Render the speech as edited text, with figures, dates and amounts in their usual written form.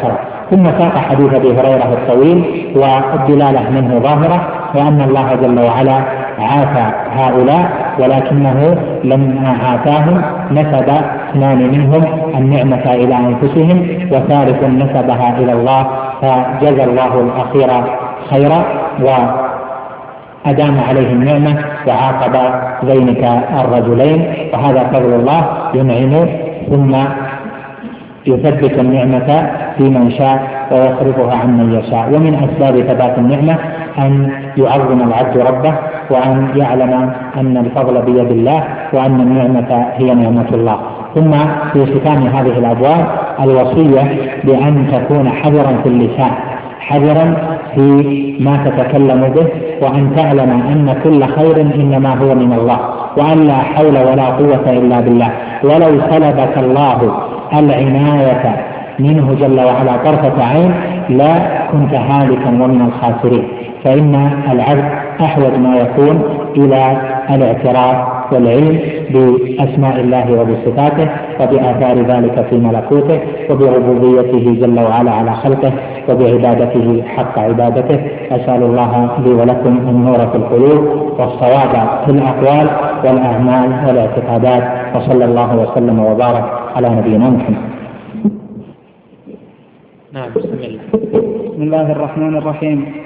ذكره. ثم ساق حديث أبي هريرة الطويل والدلالة منه ظاهرة، وأن الله جل وعلا عافى هؤلاء، ولكنه لما عافاهم نسب اثنان منهم النعمة إلى أنفسهم، وثالث نسبها إلى الله، فجزى الله الأخير خيرا وأدام عليه النعمة وعاقب ذلك الرجلين. وهذا فضل الله ينعم ثم يثبت النعمة في من شاء ويصرفها عن من يشاء. ومن أسباب ثبات النعمة أن يعظم العبد ربه، وأن يعلم أن الفضل بيد الله، وأن النعمة هي نعمة الله. ثم في ختام هذه الأبواب الوصية بأن تكون حذرا في اللسان، حذرا في ما تتكلم به، وأن تعلم أن كل خير إنما هو من الله، وأن لا حول ولا قوة إلا بالله. ولو سلبك الله العناية منه جل وعلا طرفة عين لا كنت هالكا ومن الخاسرين. فإن العبد أحوج ما يكون إلى الاعتراف والعلم بأسماء الله وبصفاته وبآثار ذلك في ملكوته وبربوبيته جل وعلا على خلقه وبعبادته حق عبادته. أسأل الله لي ولكم النور في القلوب والصواب في الأقوال والأعمال والاعتقادات، وصلى الله وسلم وبارك على نبينا محمد. بسم الله الرحمن الرحيم.